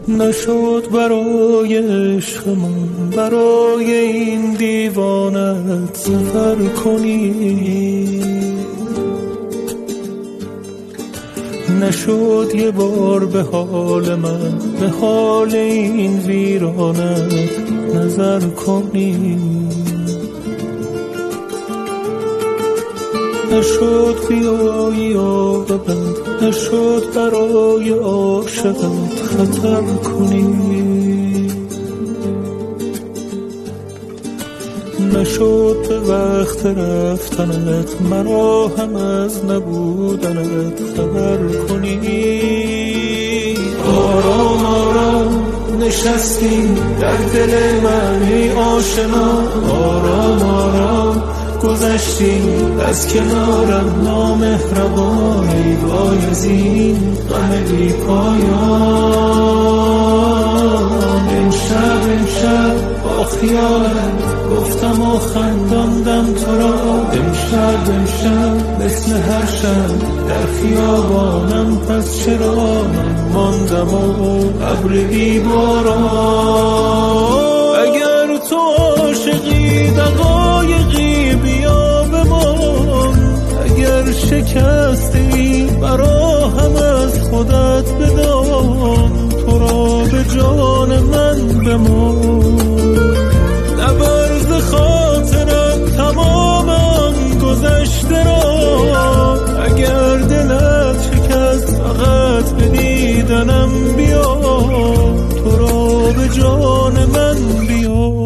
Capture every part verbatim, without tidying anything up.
نشد برای عشق من، برای این دیوانت سفر کنی. نشد یه بار به حال من، به حال این ویرانت نظر کنی. نشد بیایی آب بد، نشد برای عاشقت خطر کنی. نشد به وقت رفتنت مرا هم از نبودنت خبر کنی. آرام آرام نشستی در دل من ای آشنا، آرام آرام گذشتی از کنارم نامهربان، ای وای از این غم بی پایان. امشب امشب با خیالت گفتم و خنداندم تو را، امشب امشب مثل هر شب در خیابانم، پس چرا من ماندم و ابر بی باران. اگر تو عاشقی دقایقی بیا بمان، اگر شکستی برا هم از خودت بدان، تو را به جان من بمان. نبرز خاطرم تمام آن گذشته را، اگر دلت شکست فقط به دیدنم بیا، تو را به جان من بیا.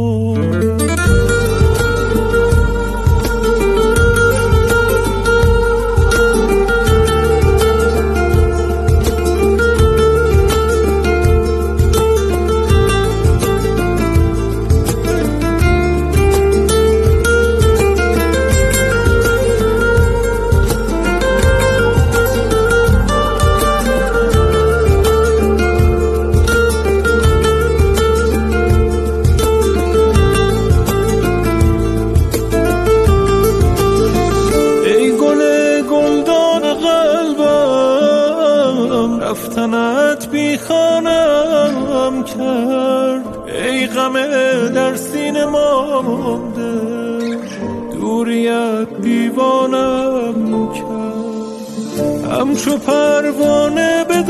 رفتنت بی خانم کرد، ای غم در سینه مانده، دوریت دیوانم کرد. همچو پروانه به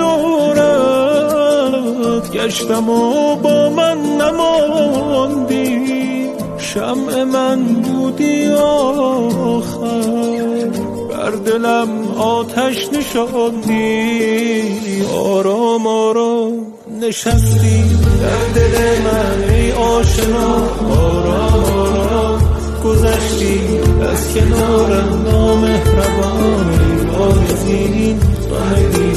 دورت گشتم و با من نماندی، شمع من بودی آخر، بر دلم آتش نشاندی. آرام آرام نشستی در دل من ای آشنا، آرام آرام گذشتی از کنارم نامهربان، ای وای از این غم بی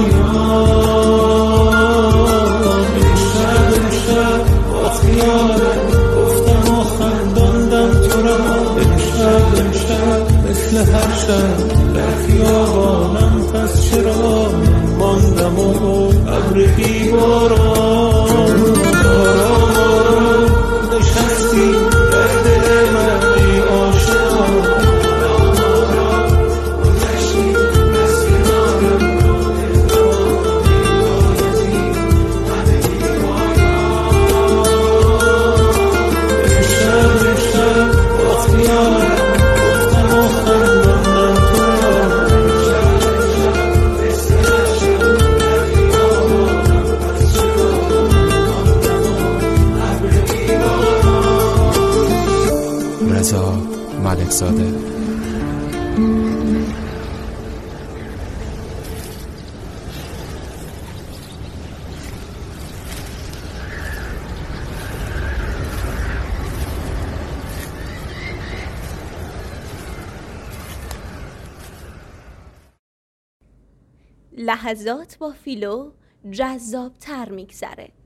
پایان. امشب امشب با خیالت گفتم و خنداندم تو را، امشب امشب مثل هر شب در خیابانم، پس چرا ماندم و ابر بی باران. آرام آرام نشستی در دل من ای آشنا، آرام آرام گذشتی از کنارم نامهربان، ای وای از این غم بی پایان. امشب امشب با خیالت رضا ملکزاده. لحظات با فیلو جذاب تر میگذره.